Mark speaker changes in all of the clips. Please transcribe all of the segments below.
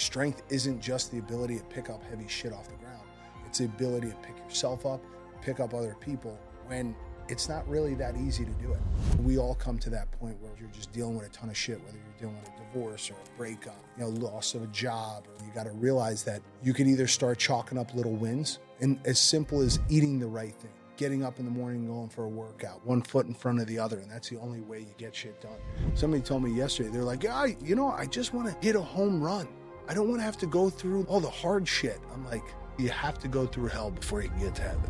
Speaker 1: strength isn't just the ability to pick up heavy shit off the ground. It's the ability to pick yourself up, pick up other people when it's not really that easy to do it. We all come to that point where you're just dealing with a ton of shit, whether you're dealing with a divorce or a breakup, loss of a job, or you got to realize that you can either start chalking up little wins, and as simple as eating the right thing, getting up in the morning and going for a workout, one foot in front of the other, and that's the only way you get shit done. Somebody told me yesterday, they're like, yeah, I just want to hit a home run. I don't want to have to go through all the hard shit. I'm like, you have to go through hell before you can get to heaven.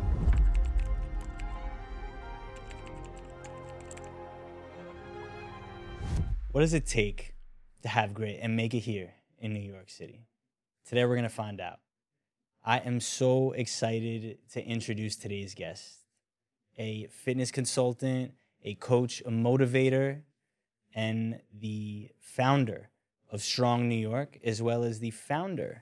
Speaker 2: What does it take to have grit and make it here in New York City? Today we're going to find out. I am so excited to introduce today's guest, a fitness consultant, a coach, a motivator, and the founder of Strong New York, as well as the founder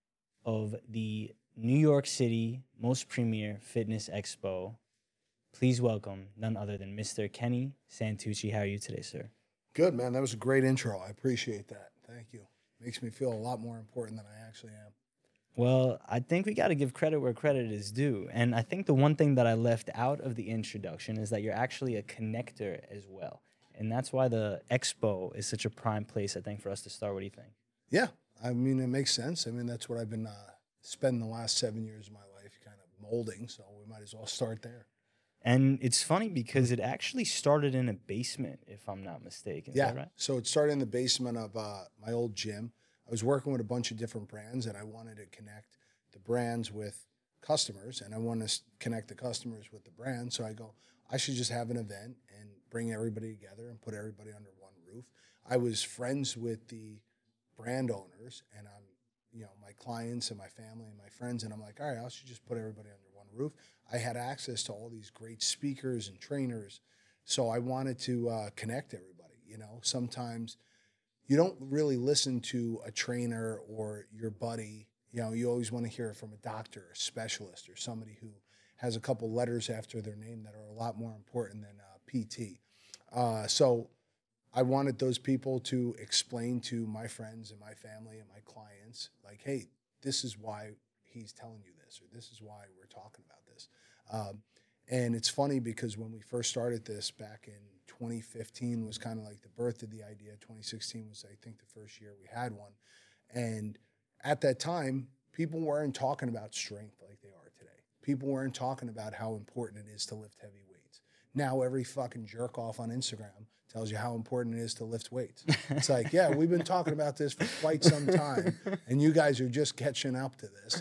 Speaker 2: of the New York City most premier fitness expo. Please welcome none other than Mr. Kenny Santucci. How are you today, sir?
Speaker 1: Good, man. That was a great intro. I appreciate that. Thank you. Makes me feel a lot more important than I actually am.
Speaker 2: Well, I think we got to give credit where credit is due. And I think the one thing that I left out of the introduction is that you're actually a connector as well. And that's why the expo is such a prime place, I think, for us to start. What do you think?
Speaker 1: Yeah. I mean, it makes sense. I mean, that's what I've been spending the last 7 years of my life kind of molding. So we might as well start there.
Speaker 2: And it's funny because it actually started in a basement, if I'm not mistaken. Is that right?
Speaker 1: So it started in the basement of my old gym. I was working with a bunch of different brands, and I wanted to connect the brands with customers, and I wanted to connect the customers with the brands. So I go, I should just have an event and bring everybody together and put everybody under one roof. I was friends with the brand owners, and I'm, my clients and my family and my friends, and I'm like, all right, I should just put everybody under one roof. I had access to all these great speakers and trainers, so I wanted to connect everybody. Sometimes you don't really listen to a trainer or your buddy. You always want to hear it from a doctor, a specialist, or somebody who has a couple letters after their name that are a lot more important than PT. So I wanted those people to explain to my friends and my family and my clients, like, hey, this is why he's telling you this, or this is why we're talking about this. And it's funny because when we first started this back in 2015 was kind of like the birth of the idea. 2016 was, I think, the first year we had one. And at that time, people weren't talking about strength like they are today. People weren't talking about how important it is to lift heavy weights. Now every fucking jerk off on Instagram tells you how important it is to lift weights. It's like, yeah, we've been talking about this for quite some time, and you guys are just catching up to this.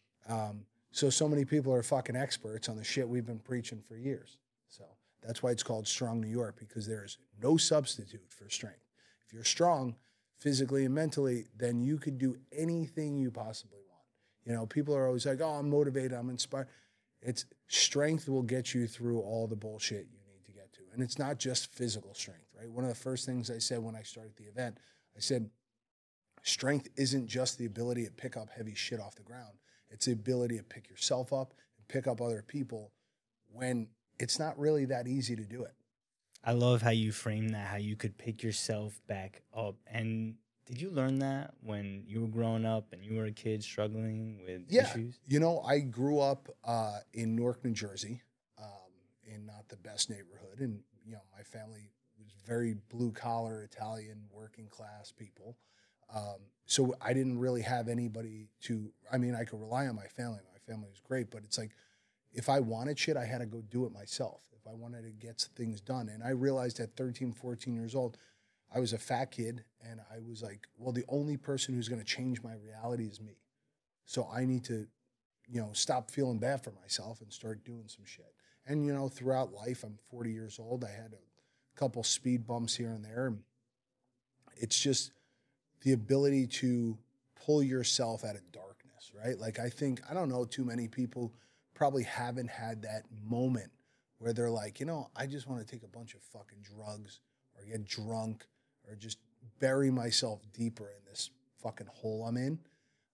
Speaker 1: So many people are fucking experts on the shit we've been preaching for years. So that's why it's called Strong New York, because there's no substitute for strength. If you're strong physically and mentally, then you could do anything you possibly want. People are always like, oh, I'm motivated, I'm inspired. It's strength will get you through all the bullshit you need to get to. And it's not just physical strength, right? One of the first things I said when I started the event, I said, strength isn't just the ability to pick up heavy shit off the ground. It's the ability to pick yourself up and pick up other people when it's not really that easy to do it.
Speaker 2: I love how you frame that, how you could pick yourself back up. And did you learn that when you were growing up and you were a kid struggling with issues?
Speaker 1: I grew up in Newark, New Jersey, in not the best neighborhood. And, my family was very blue-collar, Italian, working-class people. So I didn't really have anybody I could rely on my family. My family was great, but it's like, if I wanted shit, I had to go do it myself. If I wanted to get things done. And I realized at 13, 14 years old, I was a fat kid, and I was like, well, the only person who's going to change my reality is me. So I need to, stop feeling bad for myself and start doing some shit. And, throughout life, I'm 40 years old. I had a couple speed bumps here and there. It's just the ability to pull yourself out of darkness, right? Like, I don't know too many people probably haven't had that moment where they're like, I just want to take a bunch of fucking drugs or get drunk or just bury myself deeper in this fucking hole I'm in.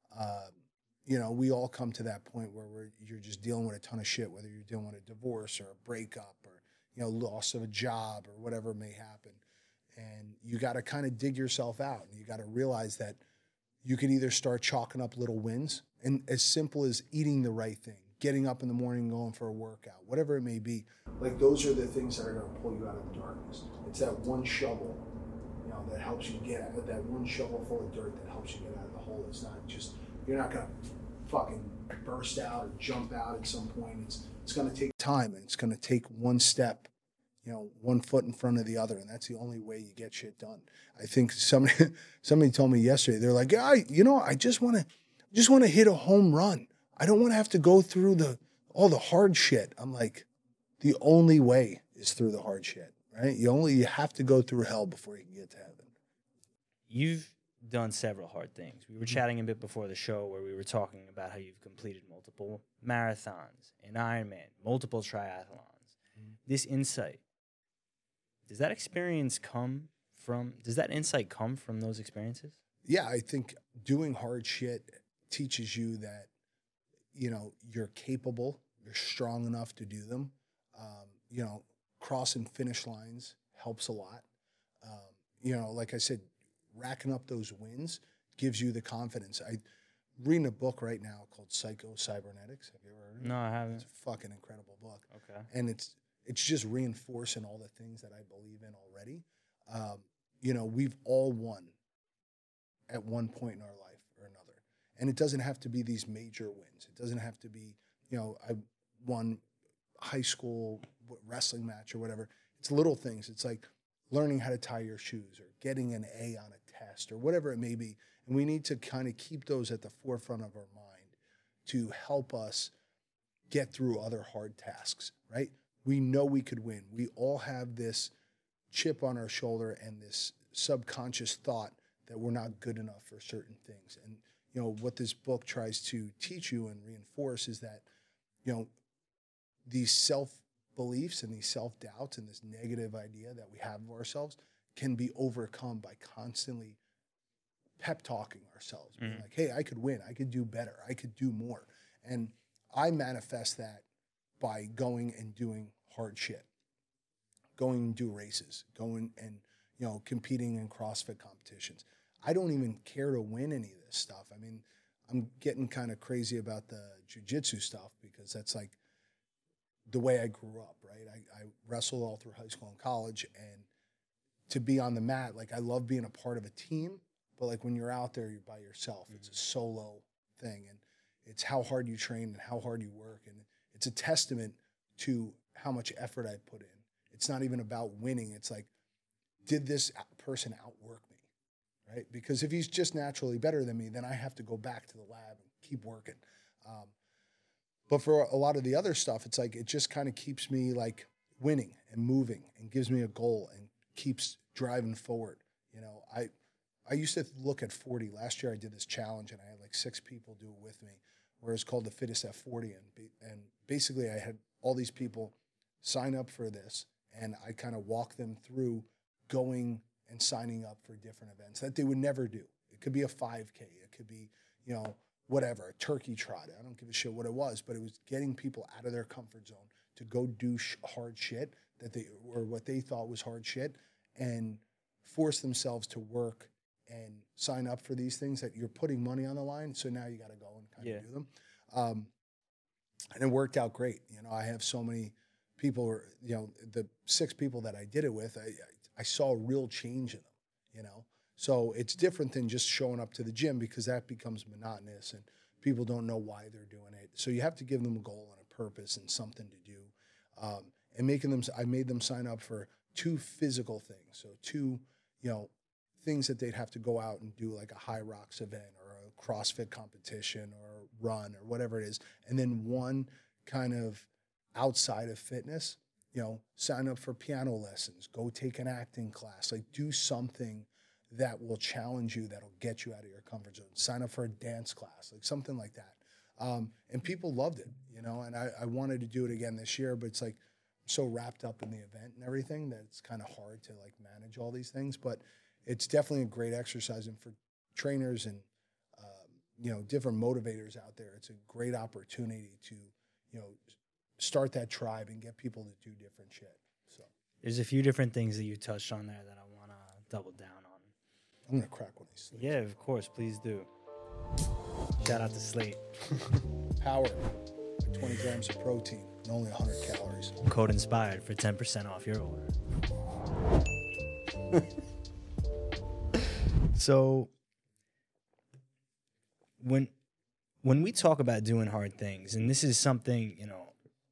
Speaker 1: We all come to that point where you're just dealing with a ton of shit, whether you're dealing with a divorce or a breakup or, loss of a job or whatever may happen. And you got to kind of dig yourself out, and you got to realize that you could either start chalking up little wins, and as simple as eating the right thing, getting up in the morning and going for a workout, whatever it may be. Like, those are the things that are going to pull you out of the darkness. It's that one shovel, that helps you get out of that one shovel full of dirt that helps you get out of the hole. It's not just, you're not going to fucking burst out or jump out at some point. It's going to take time, and it's going to take one step, one foot in front of the other, and that's the only way you get shit done. I think somebody told me yesterday, they're like, yeah, I just want to hit a home run. I don't want to have to go through all the hard shit. I'm like, the only way is through the hard shit, right? You have to go through hell before you can get to heaven.
Speaker 2: You've done several hard things. We were chatting a bit before the show where we were talking about how you've completed multiple marathons, an Ironman, multiple triathlons. This insight, does that insight come from those experiences?
Speaker 1: Yeah, I think doing hard shit teaches you that, you're capable, you're strong enough to do them. Crossing finish lines helps a lot. Like I said, racking up those wins gives you the confidence. I'm reading a book right now called Psycho-Cybernetics. Have you ever heard of it?
Speaker 2: No, I haven't.
Speaker 1: It's a fucking incredible book.
Speaker 2: Okay.
Speaker 1: And it's just reinforcing all the things that I believe in already. We've all won at one point in our life or another. And it doesn't have to be these major wins. It doesn't have to be, I won high school wrestling match or whatever. It's little things. It's like learning how to tie your shoes or getting an A on a test or whatever it may be. And we need to kind of keep those at the forefront of our mind to help us get through other hard tasks, right? We know we could win. We all have this chip on our shoulder and this subconscious thought that we're not good enough for certain things. And, what this book tries to teach you and reinforce is that, these self-beliefs and these self-doubts and this negative idea that we have of ourselves can be overcome by constantly pep talking ourselves. Being like, hey, I could win. I could do better. I could do more. And I manifest that by going and doing hard shit, going and do races, going and, competing in CrossFit competitions. I don't even care to win any of this stuff. I mean, I'm getting kind of crazy about the jiu-jitsu stuff because that's like the way I grew up, right? I wrestled all through high school and college, and to be on the mat, like, I love being a part of a team, but like when you're out there, you're by yourself. It's a solo thing, and it's how hard you train and how hard you work, and it's a testament to how much effort I put in. It's not even about winning. It's like, did this person outwork me, right? Because if he's just naturally better than me, then I have to go back to the lab and keep working. But for a lot of the other stuff, it's like, it just kind of keeps me like winning and moving and gives me a goal and keeps driving forward. I used to look at 40. Last year I did this challenge and I had like 6 people do it with me, where it's called the Fittest at 40. And basically I had all these people sign up for this, and I kind of walk them through going and signing up for different events that they would never do. It could be a 5K. It could be, whatever, a turkey trot. I don't give a shit what it was, but it was getting people out of their comfort zone to go do hard shit or what they thought was hard shit, and force themselves to work and sign up for these things that you're putting money on the line. So now you got to go and kind of do them. And it worked out great. I have so many people, the 6 people that I did it with, I saw a real change in them, So it's different than just showing up to the gym, because that becomes monotonous and people don't know why they're doing it. So you have to give them a goal and a purpose and something to do. I made them sign up for 2 physical things. So 2, things that they'd have to go out and do, like a High Rocks event or a CrossFit competition or a run or whatever it is. And then 1 kind of outside of fitness, sign up for piano lessons, go take an acting class, like do something that will challenge you, that'll get you out of your comfort zone. Sign up for a dance class, like something like that. And people loved it, and I wanted to do it again this year, but it's like, I'm so wrapped up in the event and everything that it's kind of hard to like manage all these things. But it's definitely a great exercise. And for trainers and, different motivators out there, it's a great opportunity to, start that tribe and get people to do different shit. So
Speaker 2: there's a few different things that you touched on there that I want to double down on.
Speaker 1: I'm going to crack one of these things.
Speaker 2: Yeah, of course. Please do. Shout out to Slate.
Speaker 1: Power, 20 grams of protein and only 100 calories.
Speaker 2: Code INSPIRED for 10% off your order. So when we talk about doing hard things, and this is something, you know,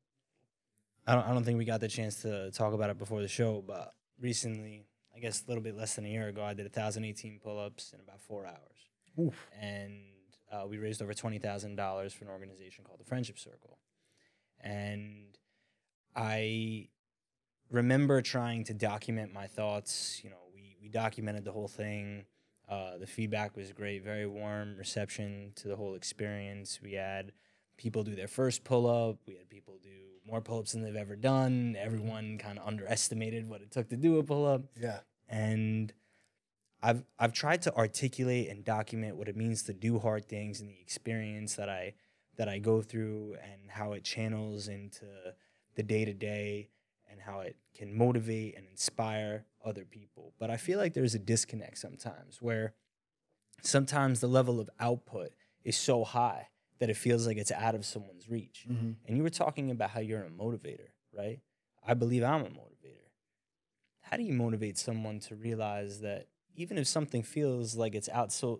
Speaker 2: I don't think we got the chance to talk about it before the show, but recently, I guess a little bit less than a year ago, I did 1,018 pull-ups in about 4 hours.
Speaker 1: Oof.
Speaker 2: And we raised over $20,000 for an organization called the Friendship Circle. And I remember trying to document my thoughts. You know, we documented the whole thing. The feedback was great, very warm reception to the whole experience. We had people do their first pull-up. We had people do more pull-ups than they've ever done. Everyone kind of underestimated what it took to do a pull-up.
Speaker 1: Yeah.
Speaker 2: And I've tried to articulate and document what it means to do hard things and the experience that I go through and how it channels into the day-to-day and how it can motivate and inspire other people. But I feel like there's a disconnect sometimes where sometimes the level of output is so high that it feels like it's out of someone's reach.
Speaker 1: Mm-hmm.
Speaker 2: And you were talking about how you're a motivator, right? I believe I'm a motivator. How do you motivate someone to realize that even if something feels like it's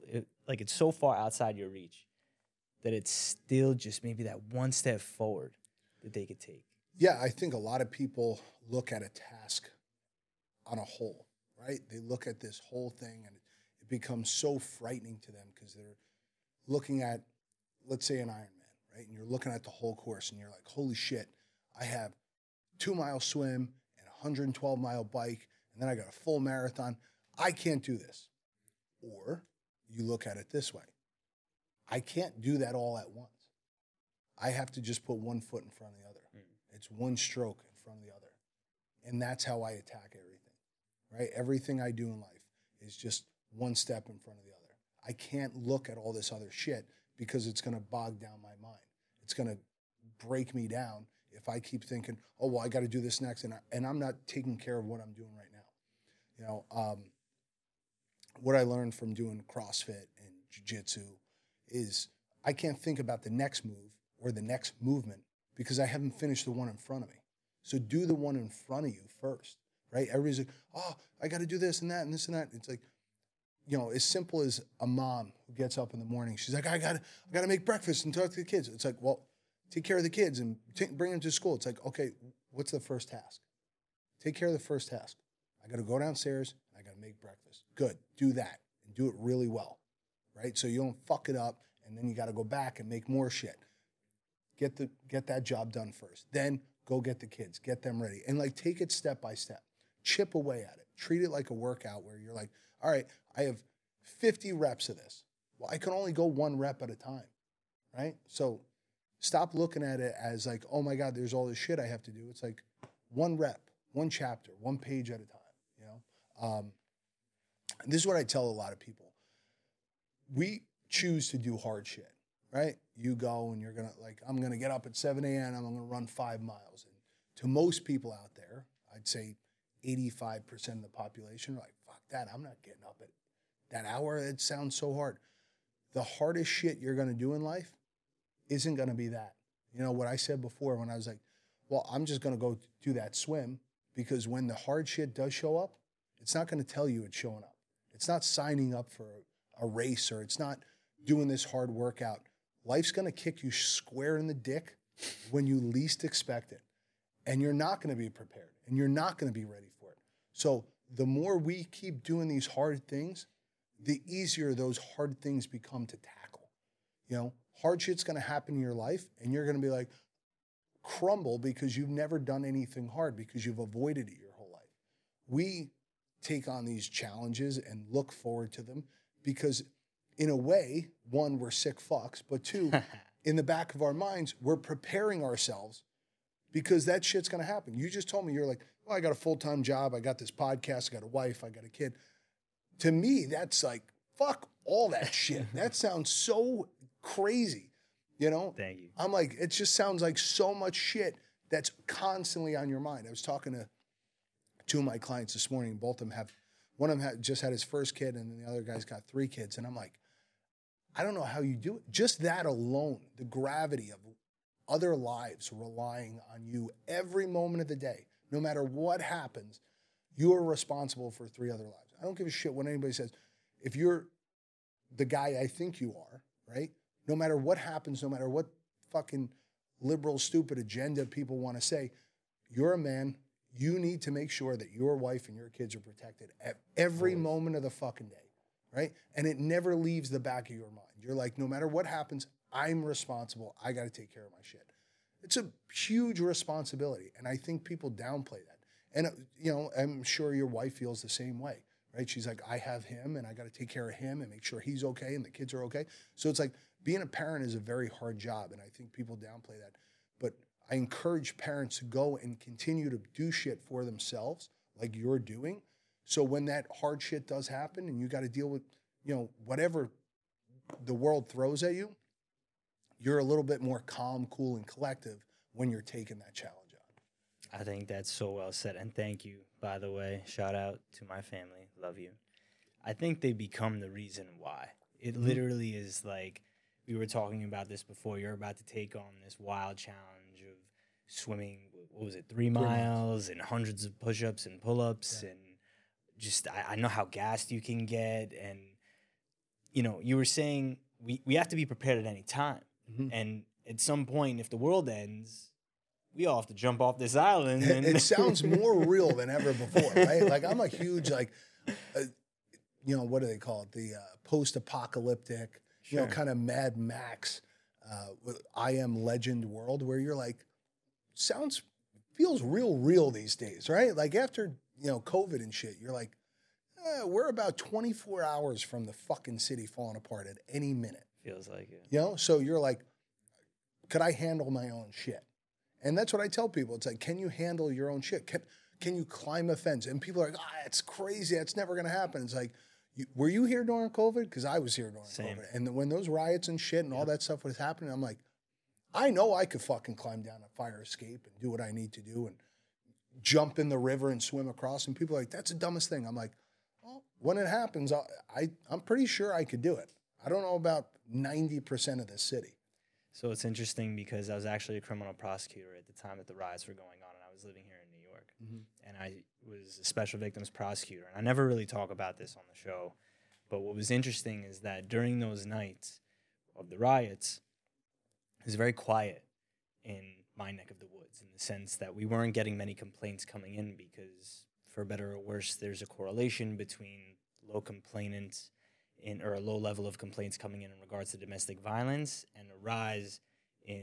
Speaker 2: so far outside your reach, that it's still just maybe that one step forward that they could take?
Speaker 1: Yeah, I think a lot of people look at a task on a whole, right? They look at this whole thing and it becomes so frightening to them because they're looking at, let's say, an Ironman, right? And you're looking at the whole course and you're like, holy shit, I have 2-mile swim and a 112-mile bike, and then I got a full marathon. I can't do this. Or you look at it this way. I can't do that all at once. I have to just put one foot in front of the other. It's one stroke in front of the other. And that's how I attack everything, right? Everything I do in life is just one step in front of the other. I can't look at all this other shit because it's going to bog down my mind. It's going to break me down if I keep thinking, oh, well, I got to do this next, and I'm not taking care of what I'm doing right now. You know, what I learned from doing CrossFit and jiu-jitsu is I can't think about the next move or the next movement because I haven't finished the one in front of me. So do the one in front of you first, right? Everybody's like, oh, I got to do this and that and this and that. It's like, you know, as simple as a mom who gets up in the morning. She's like, I gotta make breakfast and talk to the kids. It's like, well, take care of the kids and bring them to school. It's like, okay, what's the first task? Take care of the first task. I got to go downstairs. I got to make breakfast. Good. Do that and do it really well, right? So you don't fuck it up and then you got to go back and make more shit. Get that job done first. Then go get the kids. Get them ready. And like take it step by step. Chip away at it. Treat it like a workout where you're like, all right, I have 50 reps of this. Well, I can only go 1 rep at a time, right? So stop looking at it as like, oh my God, there's all this shit I have to do. It's like 1 rep, 1 chapter, 1 page at a time, you know? And this is what I tell a lot of people. We choose to do hard shit, right? You go and you're going to like, I'm going to get up at 7 a.m. I'm going to run 5 miles. And to most people out there, I'd say 85% of the population are like, fuck that, I'm not getting up at that hour. It sounds so hard. The hardest shit you're going to do in life isn't going to be that. You know, what I said before when I was like, well, I'm just going to go do that swim because when the hard shit does show up, it's not going to tell you it's showing up. It's not signing up for a race or it's not doing this hard workout. Life's going to kick you square in the dick when you least expect it. And you're not going to be prepared and you're not going to be ready for it. So the more we keep doing these hard things, the easier those hard things become to tackle. You know, hard shit's going to happen in your life and you're going to be like, crumble because you've never done anything hard because you've avoided it your whole life. We take on these challenges and look forward to them because in a way, 1, we're sick fucks, but 2, in the back of our minds, we're preparing ourselves because that shit's going to happen. You just told me, you're like, well, I got a full-time job. I got this podcast. I got a wife. I got a kid. To me, that's like, fuck all that shit. That sounds so crazy, you know?
Speaker 2: Thank you.
Speaker 1: I'm like, it just sounds like so much shit that's constantly on your mind. I was talking to 2 of my clients this morning. Both of them have, one of them just had his first kid and then the other guy's got 3 kids. And I'm like, I don't know how you do it. Just that alone, the gravity of other lives relying on you every moment of the day, no matter what happens, you are responsible for 3 other lives. I don't give a shit what anybody says. If you're the guy I think you are, right? No matter what happens, no matter what fucking liberal, stupid agenda people want to say, you're a man. You need to make sure that your wife and your kids are protected at every moment of the fucking day, right? And it never leaves the back of your mind. You're like, no matter what happens, I'm responsible. I got to take care of my shit. It's a huge responsibility, and I think people downplay that. And, you know, I'm sure your wife feels the same way, right? She's like, I have him, and I got to take care of him and make sure he's okay and the kids are okay. So it's like being a parent is a very hard job, and I think people downplay that. But I encourage parents to go and continue to do shit for themselves like you're doing. So when that hard shit does happen and you got to deal with, you know, whatever the world throws at you, you're a little bit more calm, cool, and collective when you're taking that challenge on.
Speaker 2: I think that's so well said. And thank you, by the way. Shout out to my family. Love you. I think they become the reason why. It literally is like, we were talking about this before. You're about to take on this wild challenge of swimming, what was it, 3 miles and hundreds of push-ups and pull-ups. Yeah. And just, I know how gassed you can get. And, you know, you were saying we have to be prepared at any time. Mm-hmm. And at some point, if the world ends, we all have to jump off this island. And
Speaker 1: it sounds more real than ever before, right? Like, I'm a huge, like, you know, what do they call it? The post-apocalyptic, you know, kind of Mad Max, I Am Legend world where you're like, feels real these days, right? Like after, you know, COVID and shit, you're like, we're about 24 hours from the fucking city falling apart at any minute.
Speaker 2: Feels like it.
Speaker 1: You know, so you're like, could I handle my own shit? And that's what I tell people. It's like, can you handle your own shit? Can you climb a fence? And people are like, it's crazy. That's never going to happen. It's like, were you here during COVID? Because I was here during COVID. And when those riots and shit and all that stuff was happening, I'm like, I know I could fucking climb down a fire escape and do what I need to do and jump in the river and swim across. And people are like, that's the dumbest thing. I'm like, well, when it happens, I'm pretty sure I could do it. I don't know about 90% of the city.
Speaker 2: So it's interesting because I was actually a criminal prosecutor at the time that the riots were going on, and I was living here in New York. Mm-hmm. And I was a special victims prosecutor. And I never really talk about this on the show, but what was interesting is that during those nights of the riots, it was very quiet in my neck of the woods in the sense that we weren't getting many complaints coming in because, for better or worse, there's a correlation between low complainants or a low level of complaints coming in regards to domestic violence and a rise in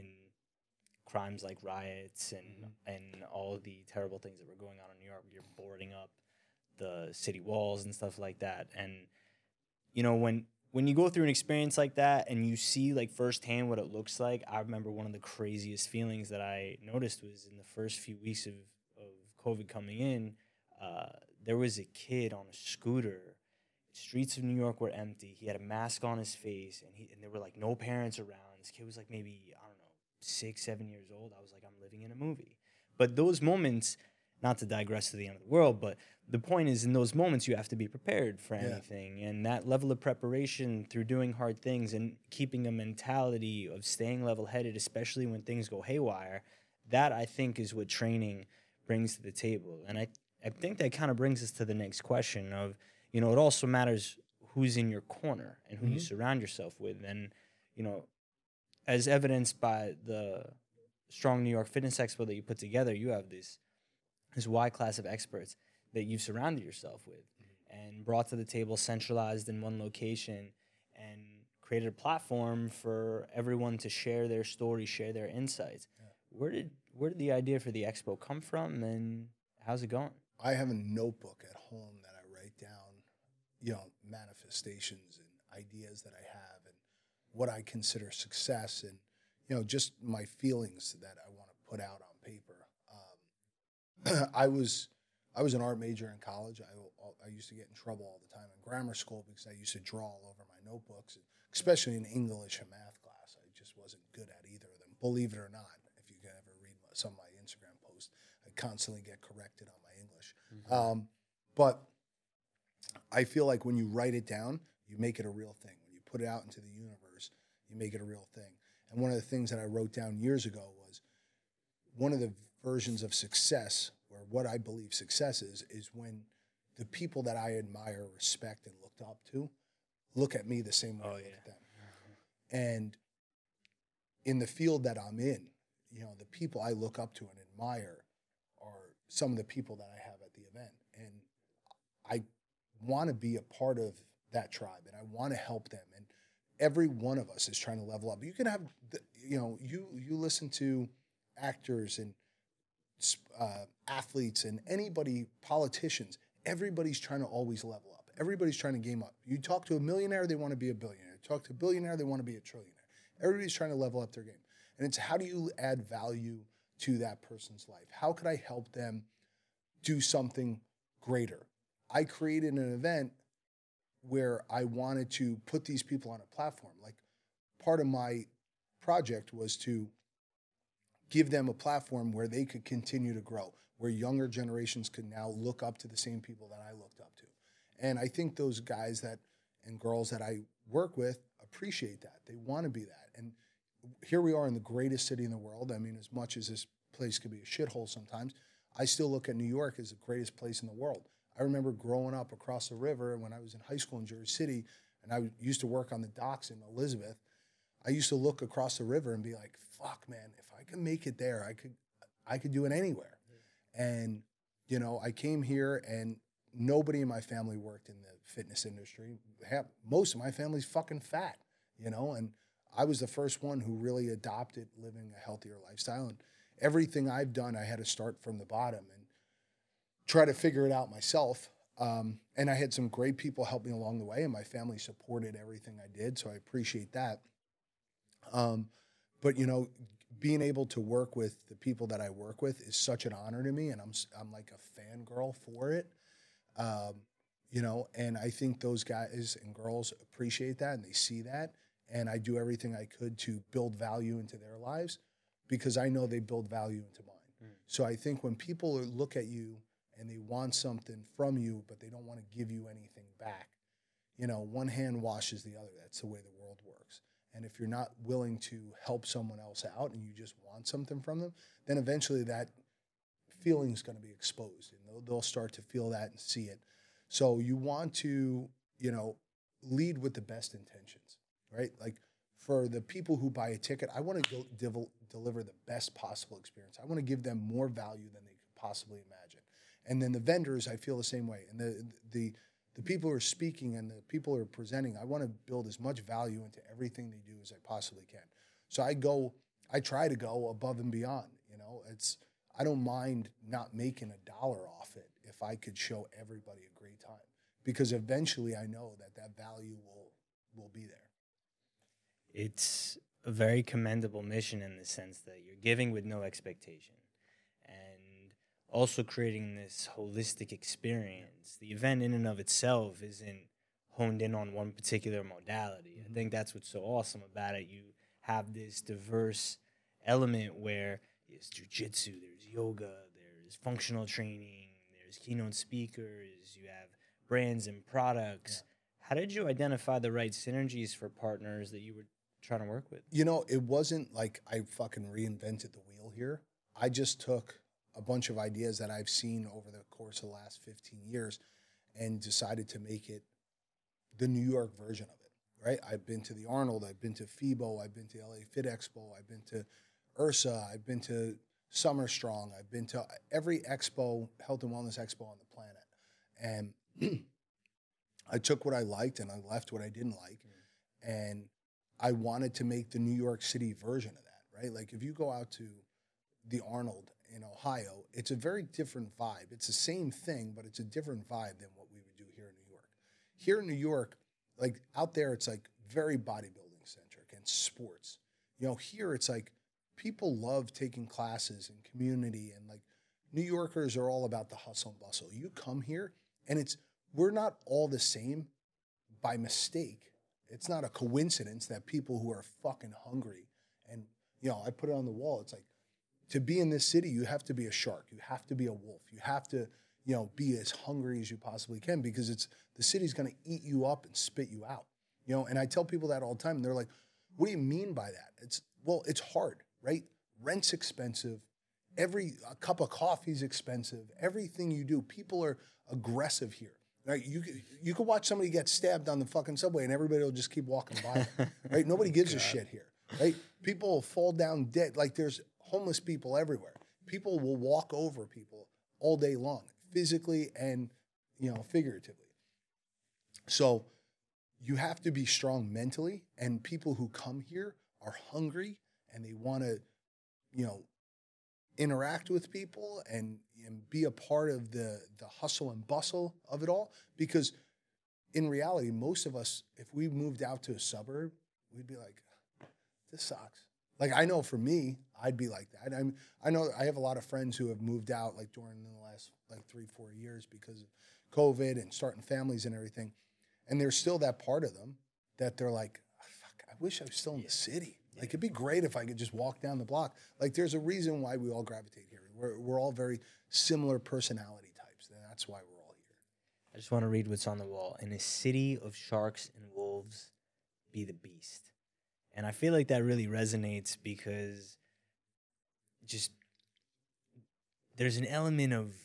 Speaker 2: crimes like riots and all the terrible things that were going on in New York. You're boarding up the city walls and stuff like that. And, you know, when you go through an experience like that and you see like firsthand what it looks like, I remember one of the craziest feelings that I noticed was in the first few weeks of COVID coming in, there was a kid on a scooter. Streets of New York were empty. He had a mask on his face, and there were like no parents around. This kid was like maybe, I don't know, 6, 7 years old. I was like, I'm living in a movie. But those moments, not to digress to the end of the world, but the point is in those moments you have to be prepared for anything. And that level of preparation through doing hard things and keeping a mentality of staying level-headed, especially when things go haywire, that I think is what training brings to the table. And I think that kind of brings us to the next question of, you know, it also matters who's in your corner and who you surround yourself with. And, you know, as evidenced by the Strong New York Fitness Expo that you put together, you have this wide class of experts that you've surrounded yourself with and brought to the table, centralized in one location, and created a platform for everyone to share their story, share their insights. Yeah. Where did the idea for the expo come from, and how's it going?
Speaker 1: I have a notebook at home that I write down, you know, manifestations and ideas that I have and what I consider success and, you know, just my feelings that I want to put out on paper. I was an art major in college. I used to get in trouble all the time in grammar school because I used to draw all over my notebooks, especially in English and math class. I just wasn't good at either of them, believe it or not. If you can ever read some of my Instagram posts, I constantly get corrected on my English. Mm-hmm. But I feel like when you write it down, you make it a real thing. When you put it out into the universe, you make it a real thing. And one of the things that I wrote down years ago was one of the versions of success, or what I believe success is when the people that I admire, respect, and looked up to look at me the same way I look at them. And in the field that I'm in, you know, the people I look up to and admire are some of the people that I have at the event. And I want to be a part of that tribe, and I want to help them. And every one of us is trying to level up. You can have, you know, you listen to actors and athletes and anybody, politicians, everybody's trying to always level up. Everybody's trying to game up. You talk to a millionaire, they want to be a billionaire. You talk to a billionaire, they want to be a trillionaire. Everybody's trying to level up their game. And it's how do you add value to that person's life? How could I help them do something greater? I created an event where I wanted to put these people on a platform. Like, part of my project was to give them a platform where they could continue to grow, where younger generations could now look up to the same people that I looked up to. And I think those guys that and girls that I work with appreciate that. They want to be that. And here we are in the greatest city in the world. I mean, as much as this place could be a shithole sometimes, I still look at New York as the greatest place in the world. I remember growing up across the river when I was in high school in Jersey City, and I used to work on the docks in Elizabeth. I used to look across the river and be like, fuck, man, if I could make it there, I could do it anywhere. And, you know, I came here and nobody in my family worked in the fitness industry. Most of my family's fucking fat, you know, and I was the first one who really adopted living a healthier lifestyle. And everything I've done, I had to start from the bottom and try to figure it out myself. And I had some great people help me along the way, and my family supported everything I did, so I appreciate that. But, you know, being able to work with the people that I work with is such an honor to me, and I'm like a fangirl for it. You know, and I think those guys and girls appreciate that, and they see that, and I do everything I could to build value into their lives because I know they build value into mine. So I think when people look at you and they want something from you, but they don't want to give you anything back, you know, one hand washes the other. That's the way the world works. And if you're not willing to help someone else out and you just want something from them, then eventually that feeling is going to be exposed, and they'll start to feel that and see it. So you want to, you know, lead with the best intentions, right? Like, for the people who buy a ticket, I want to deliver the best possible experience. I want to give them more value than they could possibly imagine. And then the vendors, I feel the same way. And the people who are speaking and the people who are presenting, I want to build as much value into everything they do as I possibly can. So I try to go above and beyond. You know, I don't mind not making $1 off it if I could show everybody a great time, because eventually I know that value will be there.
Speaker 2: It's a very commendable mission in the sense that you're giving with no expectation and also creating this holistic experience. The event in and of itself isn't honed in on one particular modality. I think that's what's so awesome about it. You have this diverse element where there's jiu-jitsu, there's yoga, there's functional training, there's keynote speakers, you have brands and products. Yeah. How did you identify the right synergies for partners that you were trying to work with?
Speaker 1: You know, it wasn't like I fucking reinvented the wheel here. I just took a bunch of ideas that I've seen over the course of the last 15 years and decided to make it the New York version of it, right? I've been to the Arnold, I've been to FIBO, I've been to LA Fit Expo, I've been to Ursa, I've been to Summer Strong, I've been to every expo, health and wellness expo on the planet. And I took what I liked and I left what I didn't like. And I wanted to make the New York City version of that, right? Like, if you go out to the Arnold in Ohio, it's a very different vibe. It's the same thing, but it's a different vibe than what we would do here in New York. Here in New York, like, out there, it's like very bodybuilding centric and sports. You know, here it's like people love taking classes and community, and like New Yorkers are all about the hustle and bustle. You come here and we're not all the same by mistake. It's not a coincidence that people who are fucking hungry, and, you know, I put it on the wall. It's like, to be in this city, you have to be a shark. You have to be a wolf. You have to, you know, be as hungry as you possibly can, because the city's going to eat you up and spit you out, you know? And I tell people that all the time, and they're like, What do you mean by that? It's hard, right? Rent's expensive. A cup of coffee is expensive. Everything you do, people are aggressive here. Right? You could watch somebody get stabbed on the fucking subway and everybody will just keep walking by. Right? Nobody gives a shit here. Right? People will fall down dead. Like there's homeless people everywhere. People will walk over people all day long, physically and figuratively. So you have to be strong mentally, and people who come here are hungry and they want to, interact with people and be a part of the hustle and bustle of it all. Because in reality, most of us, if we moved out to a suburb, we'd be like, this sucks. Like, I know for me, I'd be like that. I know I have a lot of friends who have moved out like during the last like 3-4 years because of COVID and starting families and everything. And there's still that part of them that they're like, oh, fuck, I wish I was still in the city. Like, it'd be great if I could just walk down the block. Like, there's a reason why we all gravitate here. We're all very similar personality types. And that's why we're all here.
Speaker 2: I just want to read what's on the wall. In a city of sharks and wolves, be the beast. And I feel like that really resonates because there's an element of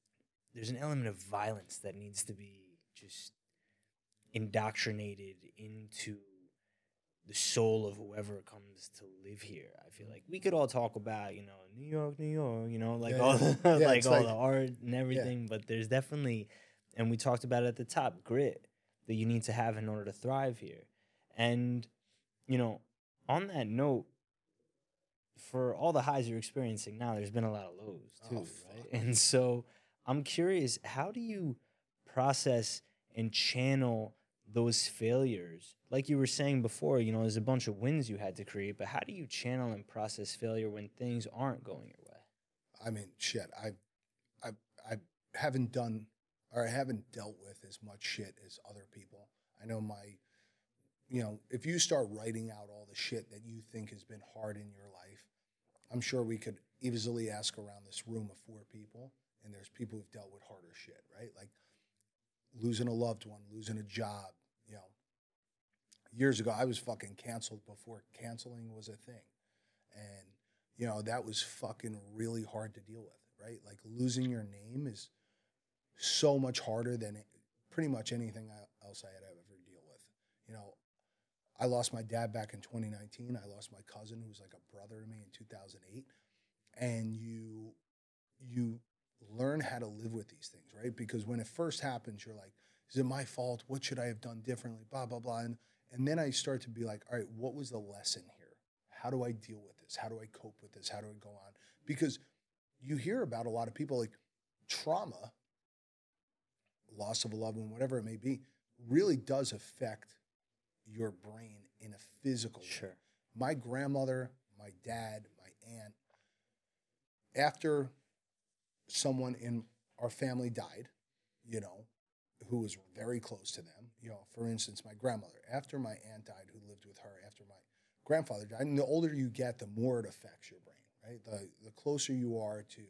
Speaker 2: violence that needs to be just indoctrinated into the soul of whoever comes to live here. I feel like we could all talk about, New York, all the art and everything, but there's definitely, and we talked about it at the top, grit that you need to have in order to thrive here. And, on that note, for all the highs you're experiencing now, there's been a lot of lows too, right? And so I'm curious, how do you process and channel those failures? Like you were saying before, there's a bunch of wins you had to create, but how do you channel and process failure when things aren't going your way?
Speaker 1: I mean, shit, I haven't done, or I haven't dealt with as much shit as other people. I know if you start writing out all the shit that you think has been hard in your life, I'm sure we could easily ask around this room of 4 people, and there's people who've dealt with harder shit, right? Like losing a loved one, losing a job. Years ago, I was fucking canceled before canceling was a thing. And, that was fucking really hard to deal with, right? Like losing your name is so much harder than pretty much anything else I had ever deal with. I lost my dad back in 2019. I lost my cousin who was like a brother to me in 2008. And you learn how to live with these things, right? Because when it first happens, you're like, is it my fault? What should I have done differently? Blah, blah, blah. And then I start to be like, all right, what was the lesson here? How do I deal with this? How do I cope with this? How do I go on? Because you hear about a lot of people like trauma, loss of a loved one, whatever it may be, really does affect your brain in a physical way. My grandmother, my dad, my aunt, after someone in our family died, who was very close to them, for instance, my grandmother, after my aunt died, who lived with her, after my grandfather died, and the older you get, the more it affects your brain, right? The closer you are to,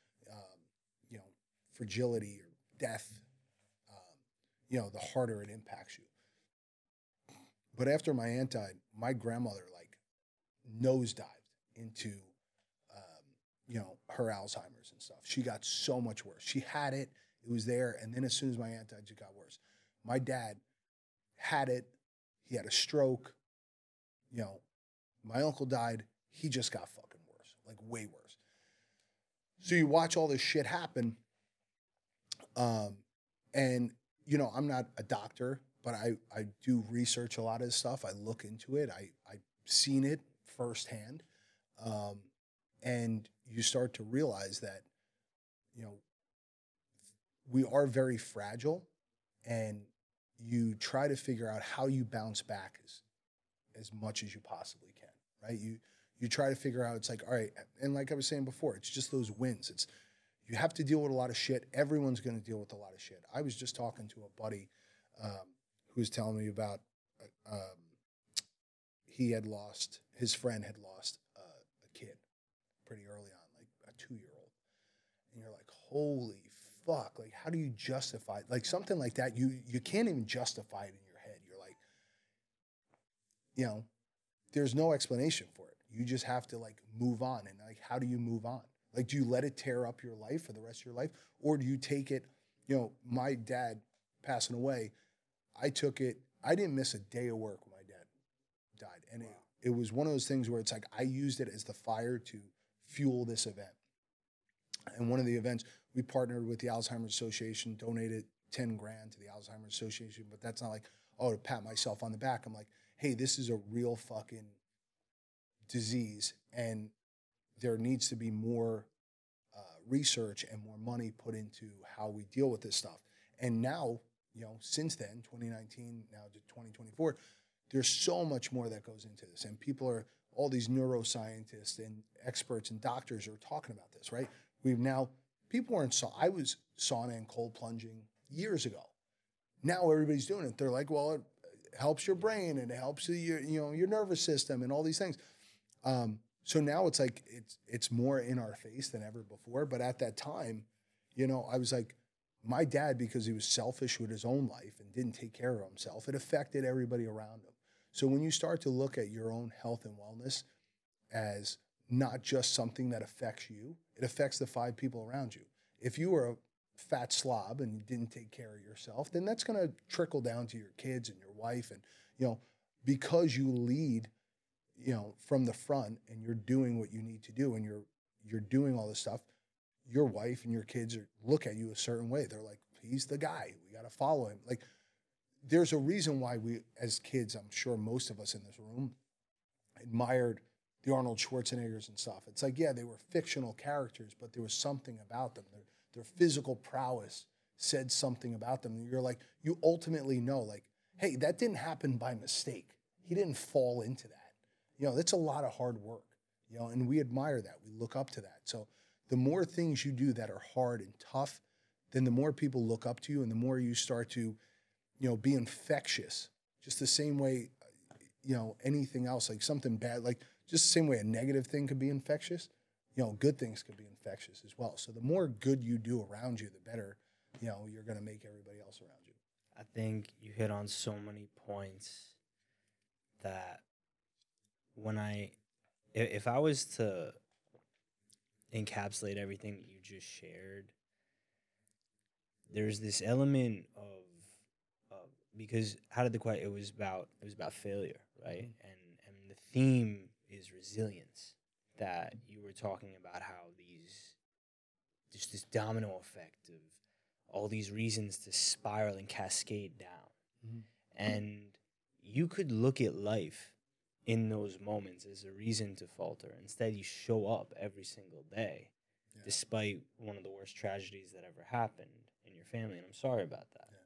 Speaker 1: fragility or death, the harder it impacts you. But after my aunt died, my grandmother nosedived into, her Alzheimer's and stuff. She got so much worse. She had it, it was there, and then as soon as my aunt died, it got worse. My dad had it, he had a stroke, my uncle died, he just got fucking worse, like way worse. So you watch all this shit happen, and, I'm not a doctor, but I do research a lot of this stuff. I look into it. I've seen it firsthand. And you start to realize that, we are very fragile, and you try to figure out how you bounce back as much as you possibly can, right? You try to figure out, it's like, all right, and like I was saying before, it's just those wins. You have to deal with a lot of shit. Everyone's going to deal with a lot of shit. I was just talking to a buddy who was telling me about his friend had lost a kid pretty early on, like a 2-year-old. And you're like, holy fuck, like how do you justify it? Like something like that, you can't even justify it in your head. You're like, there's no explanation for it. You just have to like move on. And like, how do you move on? Like, do you let it tear up your life for the rest of your life? Or do you take it, you know, my dad passing away, I took it, I didn't miss a day of work when my dad died. And it was one of those things where it's like, I used it as the fire to fuel this event. And one of the events, we partnered with the Alzheimer's Association, donated 10 grand to the Alzheimer's Association, but that's not like, oh, to pat myself on the back. I'm like, hey, this is a real fucking disease, and there needs to be more research and more money put into how we deal with this stuff. And now, you know, since then, 2019, now to 2024, there's so much more that goes into this. And people are, all these neuroscientists and experts and doctors are talking about this, right? We've now, people weren't, I was sauna and cold plunging years ago. Now everybody's doing it. They're like, well, it helps your brain and it helps your, you know, your nervous system and all these things. So now it's like, it's more in our face than ever before. But at that time, you know, I was like, my dad, because he was selfish with his own life and didn't take care of himself, it affected everybody around him. So when you start to look at your own health and wellness as not just something that affects you, it affects the 5 people around you. If you were a fat slob and you didn't take care of yourself, then that's going to trickle down to your kids and your wife. And, you know, because you lead, you know, from the front and you're doing what you need to do and you're doing all this stuff, your wife and your kids look at you a certain way. They're like, he's the guy. We got to follow him. Like, there's a reason why we, as kids, I'm sure most of us in this room, admired the Arnold Schwarzeneggers and stuff. It's like, yeah, they were fictional characters, but there was something about them. Their physical prowess said something about them. And you're like, you ultimately know, like, hey, that didn't happen by mistake. He didn't fall into that. You know, that's a lot of hard work, you know, and we admire that. We look up to that. So the more things you do that are hard and tough, then the more people look up to you and the more you start to, you know, be infectious. Just the same way, you know, anything else, like something bad, like just the same way a negative thing could be infectious, you know, good things could be infectious as well. So the more good you do around you, the better, you know, you're going to make everybody else around you.
Speaker 2: I think you hit on so many points that if I was to encapsulate everything that you just shared, there's this element of because how did the question? It was about failure, right?
Speaker 1: Mm-hmm.
Speaker 2: And the theme is resilience. That you were talking about how just this domino effect of all these reasons to spiral and cascade down,
Speaker 1: Mm-hmm.
Speaker 2: and you could look at life in those moments as a reason to falter. Instead, you show up every single day, despite one of the worst tragedies that ever happened in your family. And I'm sorry about that.
Speaker 1: Yeah.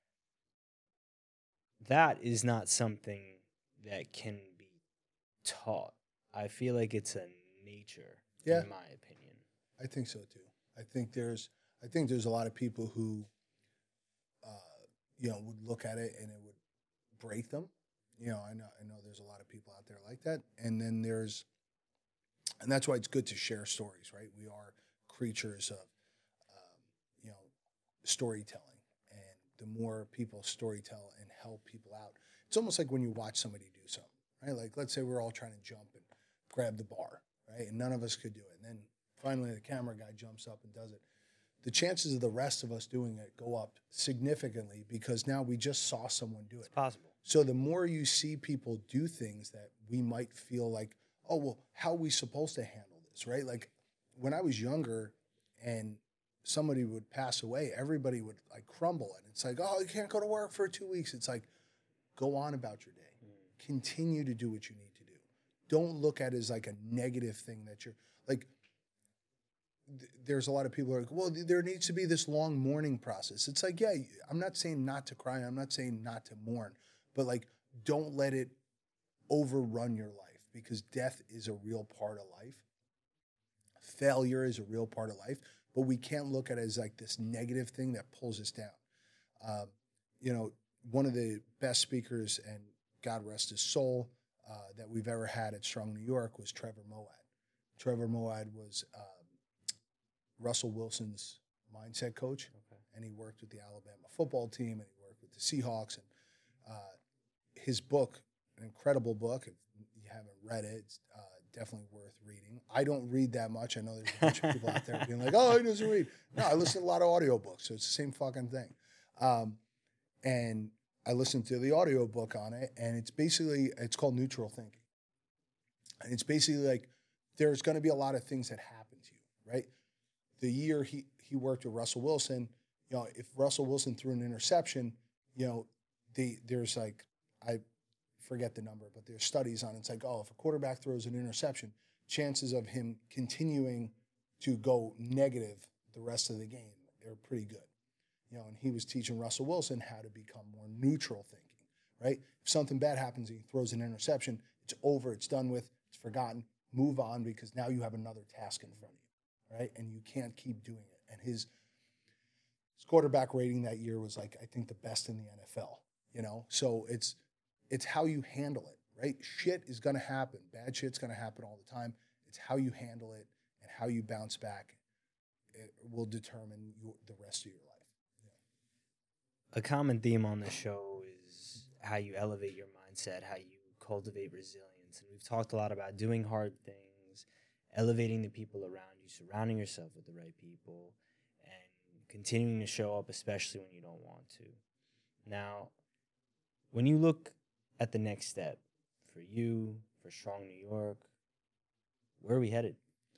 Speaker 2: That is not something that can be taught. I feel like it's a nature, in my opinion.
Speaker 1: I think so too. I think there's a lot of people who, you know, would look at it and it would break them. You know, I know there's a lot of people out there like that. And then and that's why it's good to share stories, right? We are creatures of, you know, storytelling. And the more people storytell and help people out, it's almost like when you watch somebody do something, right? Like, let's say we're all trying to jump and grab the bar, right? And none of us could do it. And then finally the camera guy jumps up and does it. The chances of the rest of us doing it go up significantly because now we just saw someone do it.
Speaker 2: It's possible.
Speaker 1: So the more you see people do things that we might feel like, oh, well, how are we supposed to handle this, right? Like when I was younger and somebody would pass away, everybody would like crumble. And it's like, oh, you can't go to work for 2 weeks. It's like, go on about your day. Continue to do what you need to do. Don't look at it as like a negative thing that you're like, there's a lot of people who are like, well, there needs to be this long mourning process. It's like, yeah, I'm not saying not to cry. I'm not saying not to mourn, but like, don't let it overrun your life because death is a real part of life. Failure is a real part of life, but we can't look at it as like this negative thing that pulls us down. You know, one of the best speakers, and God rest his soul, that we've ever had at Strong New York was Trevor Moawad. Trevor Moawad was Russell Wilson's mindset coach, and he worked with the Alabama football team, and he worked with the Seahawks. And his book, an incredible book, if you you haven't read it, it's definitely worth reading. I don't read that much. I know there's a bunch of people out there being like, oh, he doesn't read. No, I listen to a lot of audiobooks, so it's the same fucking thing. And I listened to the audiobook on it, and it's called Neutral Thinking. And it's basically like there's going to be a lot of things that happen to you, right? The year he worked with Russell Wilson, if Russell Wilson threw an interception, there's like, I forget the number, but there's studies on it. It's like, if a quarterback throws an interception, chances of him continuing to go negative the rest of the game are pretty good. And he was teaching Russell Wilson how to become more neutral thinking, right? If something bad happens and he throws an interception, it's over, it's done with, it's forgotten, move on, because now you have another task in front of you, right? And you can't keep doing it. And his quarterback rating that year was like, I think the best in the NFL, So it's how you handle it, right? Shit is going to happen. Bad shit's going to happen all the time. It's how you handle it and how you bounce back. It will determine the rest of your life.
Speaker 2: A common theme on the show is how you elevate your mindset, how you cultivate resilience. And we've talked a lot about doing hard things, elevating the people around you, surrounding yourself with the right people, and continuing to show up, especially when you don't want to. Now, when you look at the next step for you, for Strong New York, where are we headed?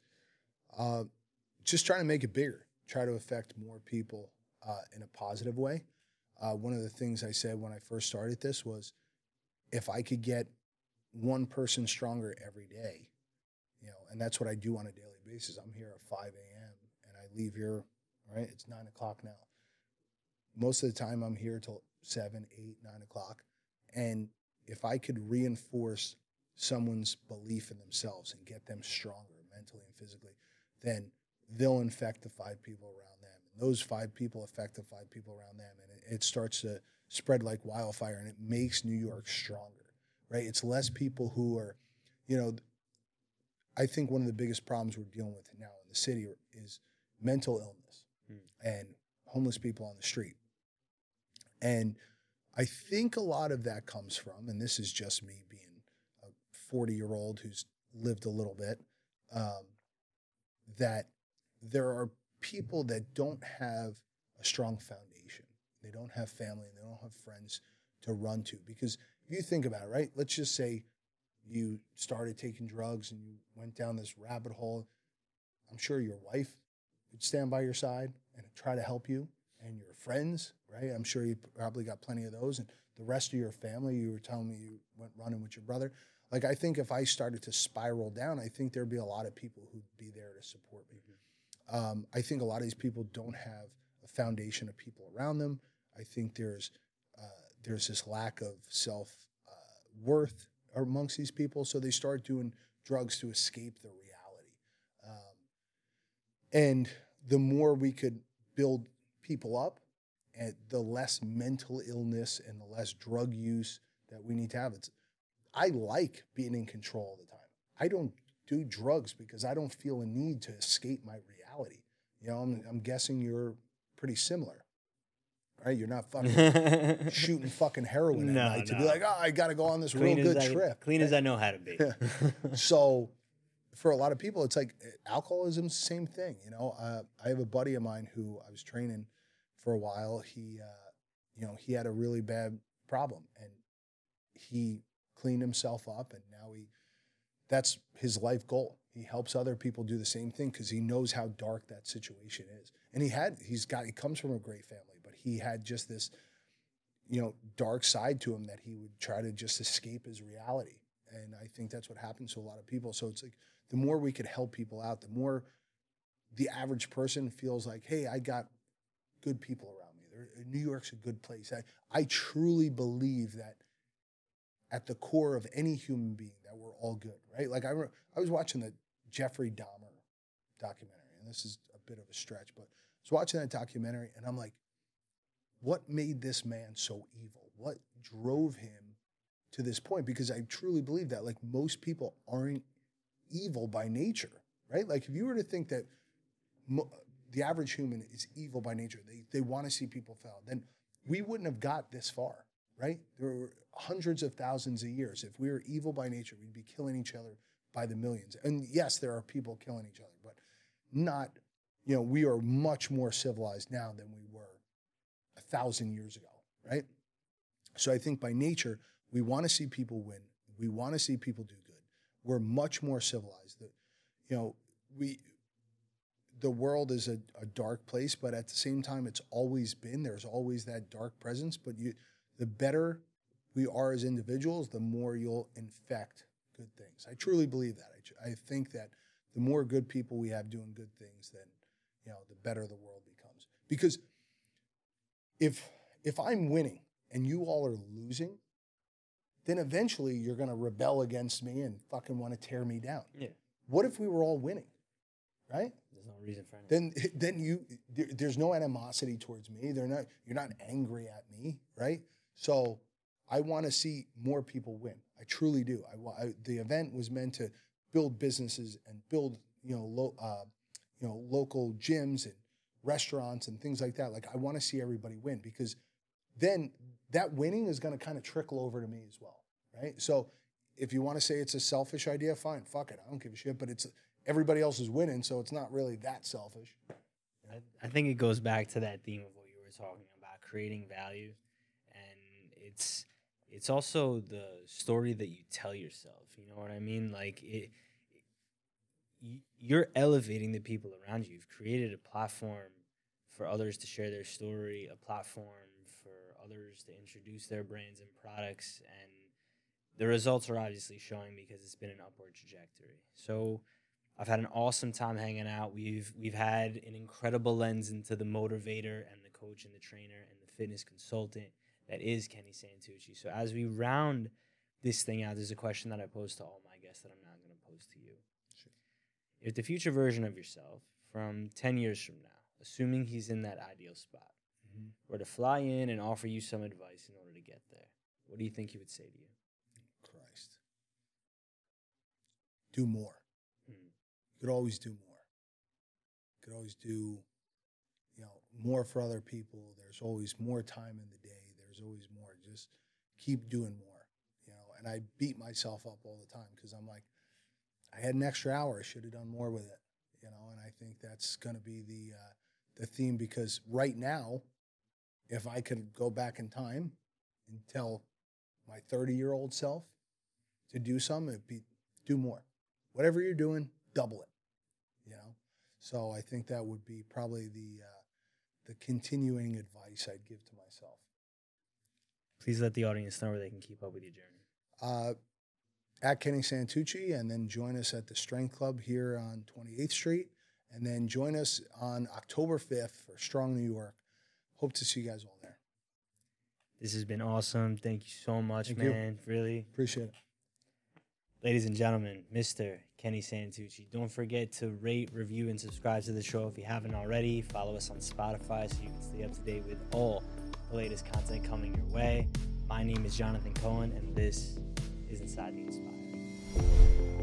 Speaker 1: Just trying to make it bigger, try to affect more people in a positive way. One of the things I said when I first started this was, if I could get one person stronger every day, and that's what I do on a daily basis. I'm here at 5 a.m. and I leave here, right? It's 9 o'clock now. Most of the time I'm here till 7, 8, 9 o'clock. And if I could reinforce someone's belief in themselves and get them stronger mentally and physically, then they'll infect the 5 people around them. And those 5 people affect the 5 people around them. And it starts to spread like wildfire, and it makes New York stronger, right? It's less people who are, I think one of the biggest problems we're dealing with now in the city is mental illness and homeless people on the street. And I think a lot of that comes from, and this is just me being a 40-year-old who's lived a little bit, that there are people that don't have a strong foundation. They don't have family, and they don't have friends to run to. Because if you think about it, right, let's just say you started taking drugs and you went down this rabbit hole. I'm sure your wife would stand by your side and try to help you, and your friends, right? I'm sure you probably got plenty of those. And the rest of your family, you were telling me you went running with your brother. Like, I think if I started to spiral down, I think there'd be a lot of people who'd be there to support me. I think a lot of these people don't have a foundation of people around them. I think there's this lack of self-worth amongst these people, so they start doing drugs to escape the reality. And the more we could build people up, and the less mental illness and the less drug use that we need to have. I like being in control all the time. I don't do drugs because I don't feel a need to escape my reality. I'm guessing you're pretty similar, right? You're not fucking shooting fucking heroin at night to be like, I got to go on this real good trip.
Speaker 2: Clean as I know how to be.
Speaker 1: So for a lot of people, it's like alcoholism's the same thing. I have a buddy of mine who I was training for a while. He had a really bad problem, and he cleaned himself up, and now that's his life goal. He helps other people do the same thing because he knows how dark that situation is. And he comes from a great family, but he had just this, dark side to him that he would try to just escape his reality. And I think that's what happens to a lot of people. So it's like, the more we could help people out, the more the average person feels like, hey, I got good people around me. New York's a good place. I truly believe that at the core of any human being that we're all good, right? Like I was watching the Jeffrey Dahmer documentary, and this is a bit of a stretch, but I was watching that documentary, and I'm like, what made this man so evil? What drove him to this point? Because I truly believe that, like, most people aren't evil by nature, right? Like, if you were to think that the average human is evil by nature, they want to see people fail, then we wouldn't have got this far, right? There were hundreds of thousands of years. If we were evil by nature, we'd be killing each other by the millions. And yes, there are people killing each other, but not, we are much more civilized now than we were 1,000 years ago, right? So I think by nature, we want to see people win. We want to see people do good. We're much more civilized. The world is a dark place, but at the same time, it's always been. There's always that dark presence. But the better we are as individuals, the more you'll infect good things. I truly believe that. I think that the more good people we have doing good things, then the better the world becomes. Because if I'm winning and you all are losing, then eventually you're going to rebel against me and fucking want to tear me down.
Speaker 2: Yeah.
Speaker 1: What if we were all winning, right?
Speaker 2: There's no reason for anything.
Speaker 1: Then there's no animosity towards me. You're not angry at me, right? So I want to see more people win. I truly do. The event was meant to build businesses and build local gyms and restaurants and things like that. Like, I want to see everybody win, because then that winning is going to kind of trickle over to me as well, right? So if you want to say it's a selfish idea, fine, fuck it. I don't give a shit, but everybody else is winning, so it's not really that selfish.
Speaker 2: I think it goes back to that theme of what you were talking about, creating value. And it's also the story that you tell yourself. You know what I mean? Like, you're elevating the people around you. You've created a platform for others to share their story, a platform for others to introduce their brands and products, and the results are obviously showing because it's been an upward trajectory. So I've had an awesome time hanging out. We've had an incredible lens into the motivator and the coach and the trainer and the fitness consultant that is Kenny Santucci. So as we round this thing out, there's a question that I pose to all my guests that I'm now going to pose to you.
Speaker 1: Sure.
Speaker 2: If the future version of yourself from 10 years from now, assuming he's in that ideal spot, were to fly in and offer you some advice in order to get there, what do you think he would say to you?
Speaker 1: Christ. Do more. You could always do more. You could always do, more for other people. There's always more time in the day. There's always more. Just keep doing more, And I beat myself up all the time because I'm like, I had an extra hour. I should have done more with it, And I think that's going to be the theme, because right now, if I could go back in time and tell my 30-year-old self to do something, it'd be do more. Whatever you're doing, double it, So I think that would be probably the continuing advice I'd give to myself.
Speaker 2: Please let the audience know where they can keep up with your journey.
Speaker 1: At Kenny Santucci, and then join us at the Strength Club here on 28th Street, and then join us on October 5th for Strong New York. Hope to see you guys all there.
Speaker 2: This has been awesome. Thank you so much,
Speaker 1: Thank
Speaker 2: man.
Speaker 1: you.
Speaker 2: Really.
Speaker 1: Appreciate it.
Speaker 2: Ladies and gentlemen, Mr. Kenny Santucci. Don't forget to rate, review, and subscribe to the show if you haven't already. Follow us on Spotify so you can stay up to date with all the latest content coming your way. My name is Jonathan Cohen, and this is Inside the Inspired.